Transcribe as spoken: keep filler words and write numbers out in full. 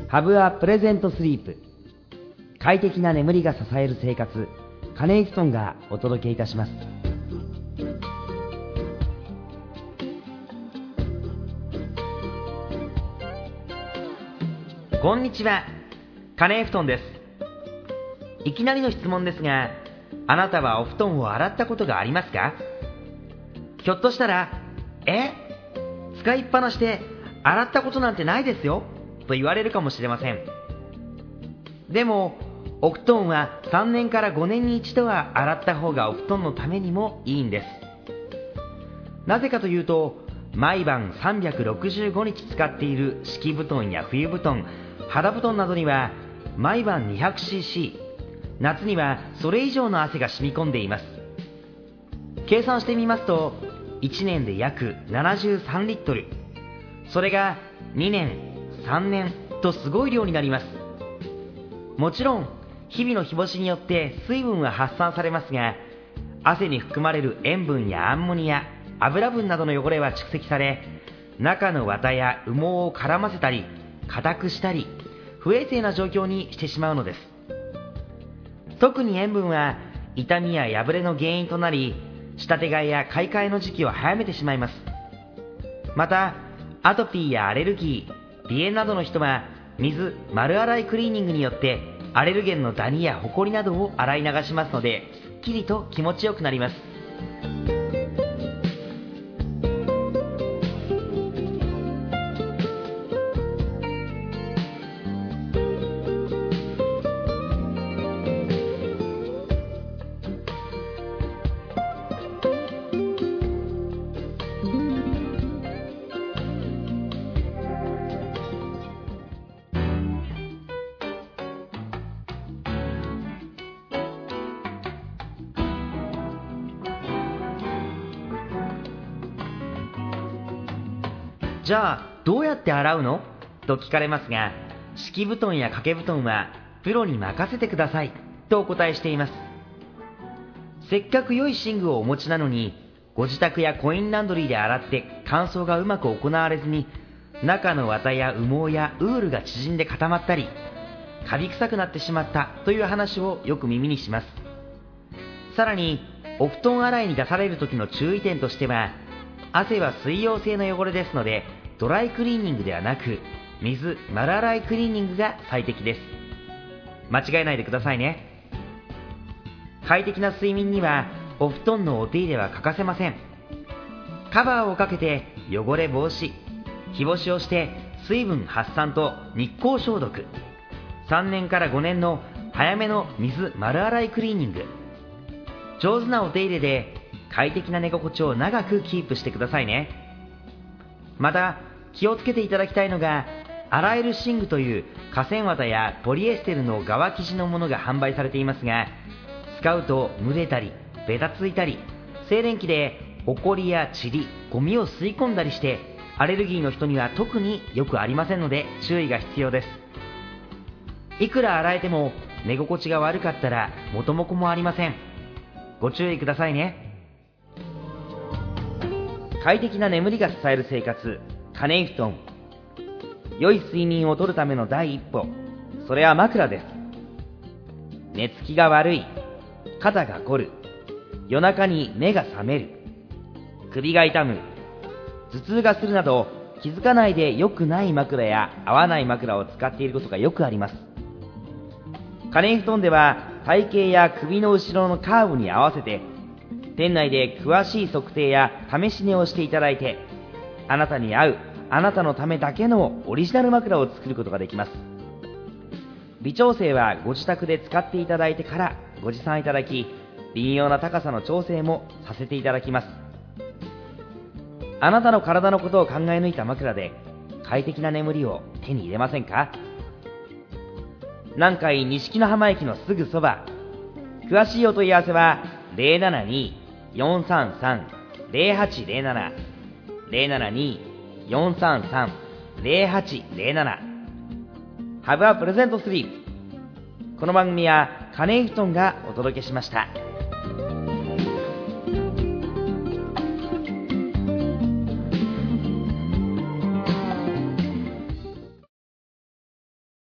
ハブアプレゼントスリープ、快適な眠りが支える生活、カネイフトンがお届けいたします。こんにちは、カネイフトンです。いきなりの質問ですが、あなたはお布団を洗ったことがありますか？ひょっとしたら、え使いっぱなしで洗ったことなんてないですよと言われるかもしれません。でもお布団はさんねんからごねんに一度は洗った方がお布団のためにもいいんです。なぜかというと、毎晩さんびゃくろくじゅうごにち使っている敷布団や冬布団、肌布団などには毎晩 にひゃくシーシー、 夏にはそれ以上の汗が染み込んでいます。計算してみますといちねんで約ななじゅうさんリットル、それがにねん、さんねんとすごい量になります。もちろん日々の日干しによって水分は発散されますが、汗に含まれる塩分やアンモニア、油分などの汚れは蓄積され、中の綿や羽毛を絡ませたり硬くしたり不衛生な状況にしてしまうのです。特に塩分は痛みや破れの原因となり、仕立て替えや買い替えの時期を早めてしまいます。またアトピーやアレルギー、鼻炎などの人は水丸洗いクリーニングによってアレルゲンのダニやホコリなどを洗い流しますので、すっきりと気持ちよくなります。じゃあどうやって洗うのと聞かれますが、敷布団や掛け布団はプロに任せてくださいとお答えしています。せっかく良い寝具をお持ちなのに、ご自宅やコインランドリーで洗って乾燥がうまく行われずに、中の綿や羽毛やウールが縮んで固まったりカビ臭くなってしまったという話をよく耳にします。さらにお布団洗いに出される時の注意点としては、汗は水溶性の汚れですので、ドライクリーニングではなく水丸洗いクリーニングが最適です。間違えないでくださいね。快適な睡眠にはお布団のお手入れは欠かせません。カバーをかけて汚れ防止、日干しをして水分発散と日光消毒、さんねんからごねんの早めの水丸洗いクリーニング、上手なお手入れで快適な寝心地を長くキープしてくださいね。また気をつけていただきたいのが、洗える寝具という化繊綿やポリエステルの側生地のものが販売されていますが、使うと蒸れたりベタついたり、静電気でホコリやチリ、ゴミを吸い込んだりして、アレルギーの人には特によくありませんので注意が必要です。いくら洗えても寝心地が悪かったら元も子もありません。ご注意くださいね。快適な眠りが支える生活、カネイフトン。良い睡眠をとるための第一歩、それは枕です。寝つきが悪い、肩が凝る、夜中に目が覚める、首が痛む、頭痛がするなど、気づかないで良くない枕や合わない枕を使っていることがよくあります。カネイフトンでは体型や首の後ろのカーブに合わせて、店内で詳しい測定や試し寝をしていただいて、あなたに合う、あなたのためだけのオリジナル枕を作ることができます。微調整はご自宅で使っていただいてからご持参いただき、微妙な高さの調整もさせていただきます。あなたの体のことを考え抜いた枕で快適な眠りを手に入れませんか？南海錦の浜駅のすぐそば。詳しいお問い合わせは ゼロななにー よんさんさん ゼロはちゼロなな ゼロななにー よんさんさん ゼロはちゼロなな。 Have a pleasant sleep。 この番組はカネイフトンがお届けしました。